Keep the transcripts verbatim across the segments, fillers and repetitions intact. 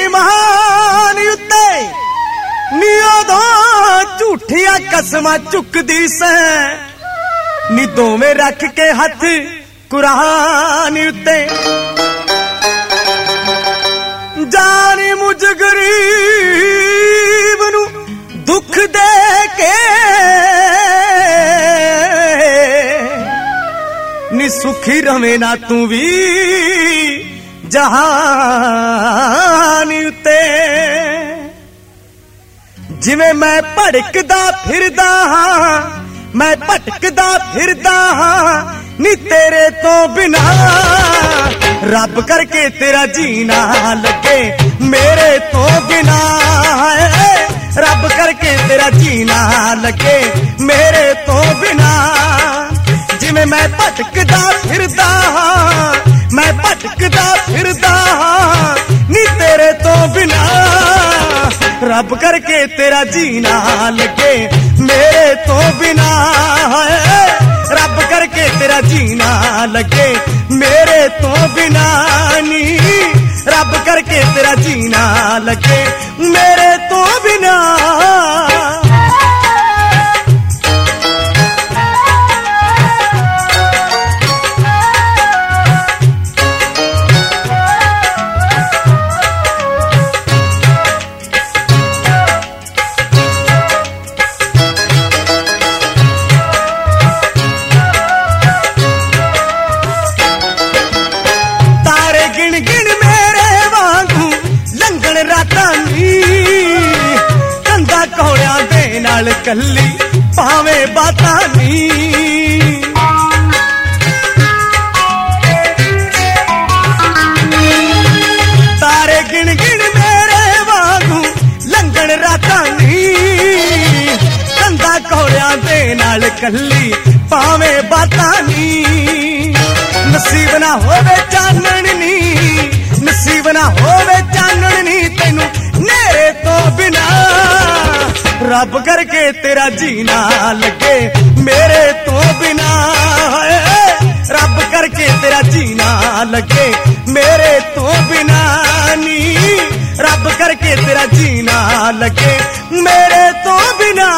महान उत्ते नी उदों झूठिया कसमां चुकदी सै नी दोवें रख के हथ कुरान उत्ते जानी मुझ गरीब नू दुख दे के नी सुखी रवे ना तू भी जहान उत्ते जिवें मैं भड़कदा फिरदा हां मैं भटकदा फिरदा हां नी तेरे तो बिना रब करके तेरा जीना लगे मेरे तो बिना रब करके तेरा जीना लगे मेरे तो बिना जिवें मैं भटकदा फिरदा हां मैं भटकदा फिरदा हां नी तेरे तो बिना रब करके तेरा जीना लगे मेरे तो बिना रब करके तेरा जीना लगे मेरे तो बिना नी रब करके तेरा जीना लगे मेरे तो बिना कल्ली पावे बाता नी तारे गिन गिन मेरे वांगू लंघण रातां नी कंधा कोड़ियां दे नाल कल्ली पावे बाता नी नसीब ना होवे चानण नी नसीब ना होवे चानण नी तैनू नेरे तो बिना रब करके तेरा जीना लगे मेरे तो बिना रब करके तेरा जीना लगे मेरे तो बिना नी रब करके तेरा जीना लगे मेरे तो बिना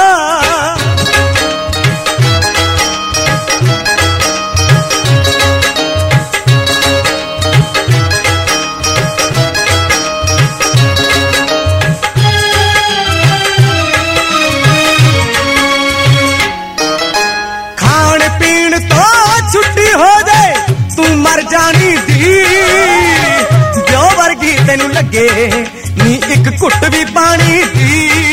मर जानी दी जो वर्गी तेनू लगे नी एक घुट भी पानी दी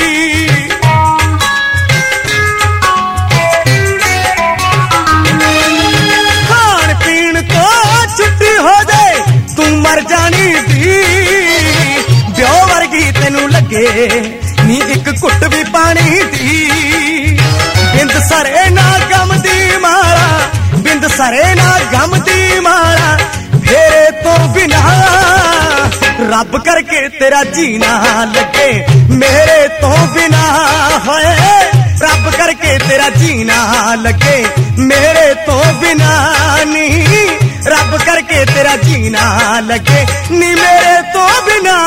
खान पीन तो छुट्टी हो जाए तू मर जानी दी जो वर्गी तेनू लगे नी एक घुट भी पानी दी बिंद सरे ना गम दी मारा बिंद सरे ना गम दी मारा फेरे तो बिना रब करके तेरा जीना लगे मेरे तो बिना है रब करके तेरा जीना लगे मेरे तो बिना नी रब करके तेरा जीना लगे नी मेरे तो बिना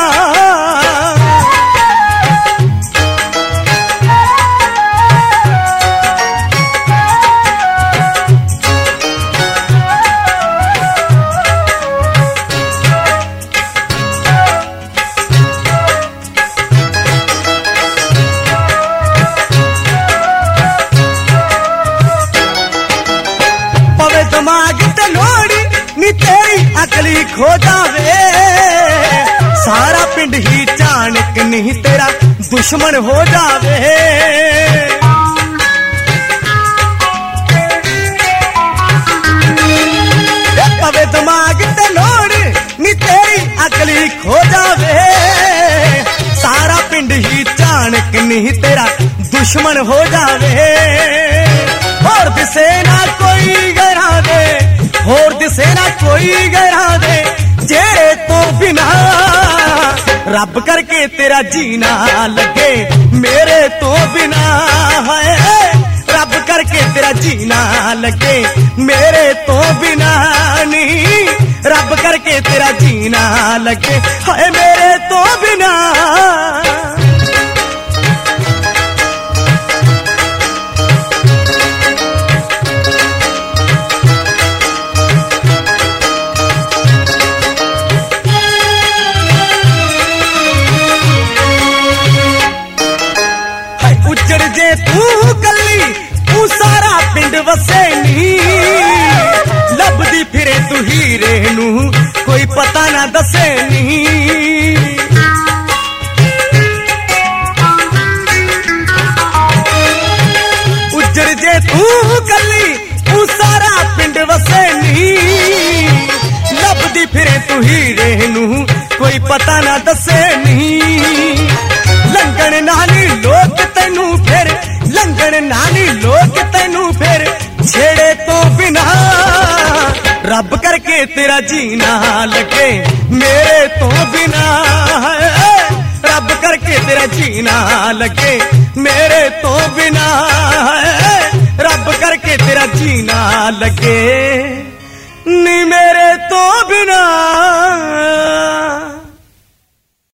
अकली खो जावे सारा पिंड ही चाणक नहीं तेरा दुश्मन हो जावे पवे दिमाग ते लोड़ नी तेरी अकली खो जावे सारा पिंड ही चाणक नहीं तेरा दुश्मन हो जावे और दिसे ना कोई गरा दे होर दिसे ना कोई गरा दे जेरे तो बिना रब करके तेरा जीना लगे मेरे तो बिना है रब करके तेरा जीना लगे मेरे तो बिना नहीं रब करके तेरा जीना लगे है मेरे तो उजड़ जे तू कली तू सारा पिंड वसे नी लभदी फिरे तू हीरे नू कोई पता ना दसे नी उजड़ जे तू कली तू सारा पिंड वसे नी लभदी फिरे तू हीरे नू कोई पता ना दसे नी लंघण नानी लोग तैनू फिर लंघण नानी लोग तैनू फिर छेड़े तो बिना रब करके तेरा जीना लगे मेरे तो बिना रब करके तेरा जीना लगे मेरे तो बिना रब करके तेरा जीना लगे नी मेरे